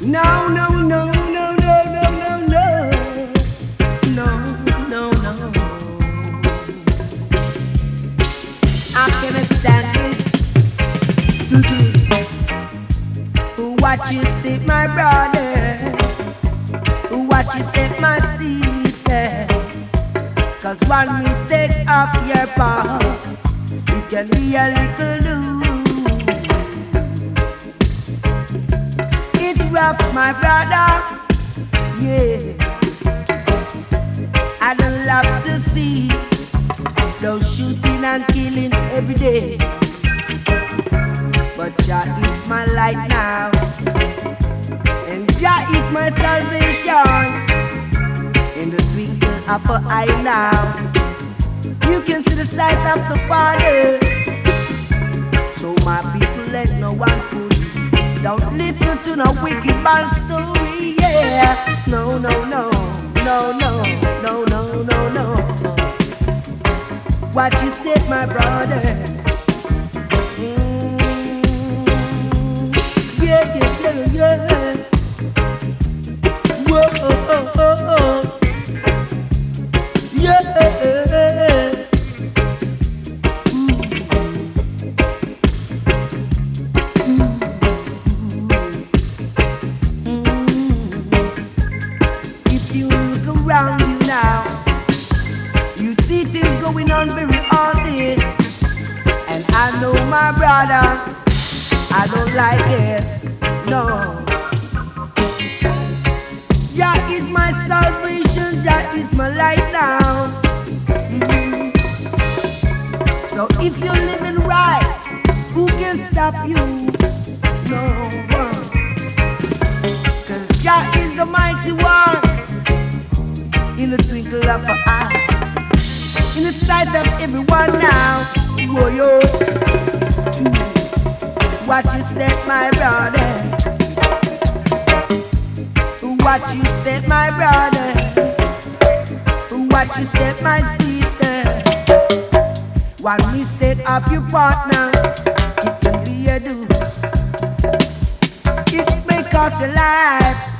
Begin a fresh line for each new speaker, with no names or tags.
No, no, no, no, no, no, no, no. No, no, no. I can't stand it. Watch you step, my brothers. Watch you step, my sisters. 'Cause one mistake of your part, it can be a little doom. It's rough, my brother. Yeah. I don't love to see those shooting and killing every day. But Jah is my light now, and Jah is my salvation. In the twinkle of an eye now, you can see the sight of the Father. So my people, let no one fool you. Don't listen to no wicked man story. Yeah, no, no, no, no, no, no, no, no, no. Watch you step, my brother. Yeah, yeah, yeah, yeah. Whoa, oh, oh, oh, oh. Yeah. If you look around you now, you see things going on very oddly. And I know, my brother, I don't like it, no. Jah is my salvation, Jah is my light now. So if you're living right, who can stop you? No one. 'Cause Jah is the mighty one, in the twinkle of an eye, in the sight of everyone now. Whoa, yo. Watch you step, my brother. Watch you step, my brother. Watch you step, my sister. One mistake of your partner, it can be a doom. It may cost your life.